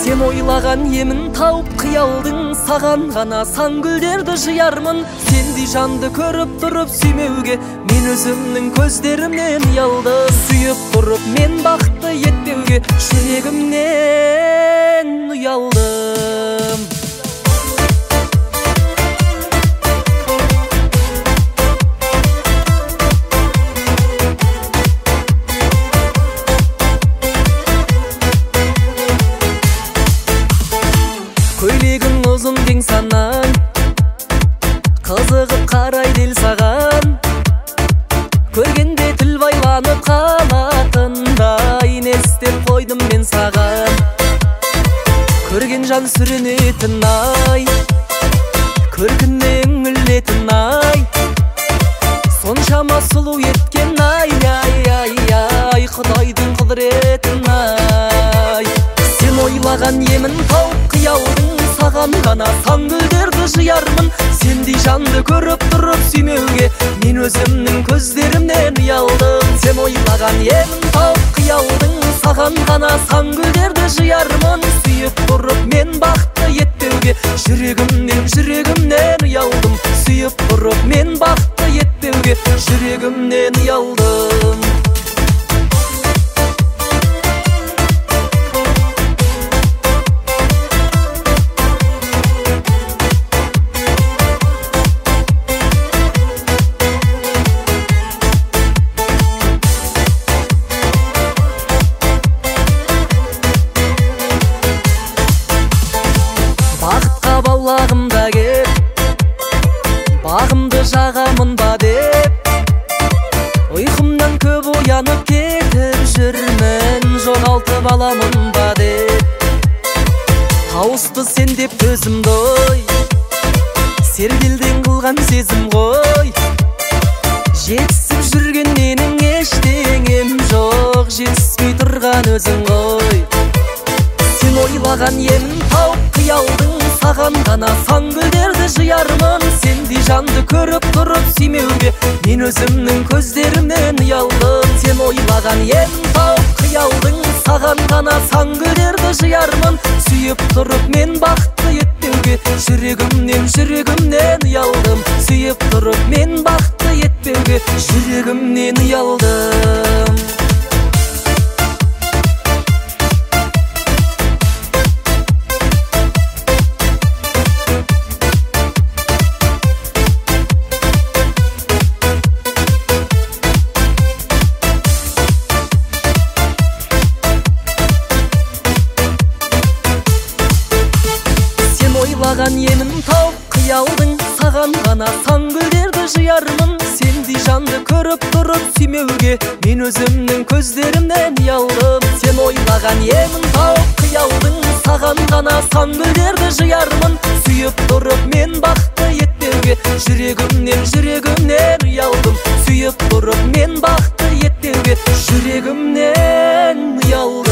Сен ойлаған емін тауып қиялдың, саған ғана сан гүлдерді жиярмын. Сендей жанды көріп тұрып сүймеуге мен өзімнің көздерімнен ұялдым. Сүйіп тұрып мен бақытты етпеуге жүрегімнен ұялдым. Көйлегің ұзын кең санаң, қызығып қарайды ел саған. Көргенде тіл байланып қалатындай не істеп қойдым мен саған. Көрген жан сүрінетін ай, көркіне үңілетін ай, соншама сұлу еткен ай, Құдайдың құдіретін ай. Сен ойлаған емін тауып қиялдың, саған ғана сан гүлдерді жиярмын. Сендей жанды көріп тұрып сүймеуге мен өзімнің көздерімнен ұялдым. Сен ойлаған емін тауып қиялдың, саған ғана сан гүлдерді жиярмын. Сүйіп тұрып мен бақытты етпеуге жүрегімнен ұялдым. Сүйіп тұрып мен бақытты етпеуге жүрегімнен ұялдым. Бағымда кеп, бағымды жағамын ба деп, ұйқымнан көп оянып кетіп жүрмін, жоғалтып аламын ба деп. Тауысты сен деп төзімді ой, сергелден қылған сезім ғой. Жетісіп жүрген менің ештеңем жоқ, жетіспей тұрған өзің ғой. Сен ойлаған емін тауып қиялдың, саған ғана сан гүлдерді жиярмын. Сендей жанды көріп тұрып сүймеуге мен өзімнің көздерімнен ұялдым. Сен ойлаған емін тауып қиялдың, саған ғана сан гүлдерді жиярмын. Сүйіп тұрып мен бақытты етпеуге жүрегімнен ұялдым. Сүйіп тұрып мен бақытты етпеуге жүрегімнен ұялдым. Ойлаған емін тауып қиялдың, саған ғана сан гүлдерді жиярмын. Сендей жанды көріп тұрып сүймеуге мен өзімнің көздерімнен ұялдым. Сен ойлаған емін тауып қиялдың, саған ғана сан гүлдерді жиярмын. Сүйіп тұрып мен бақытты етпеуге жүрегімнен ұялдым. Сүйіп тұрып мен бақытты етпеуге жүрегімнен ұялдым.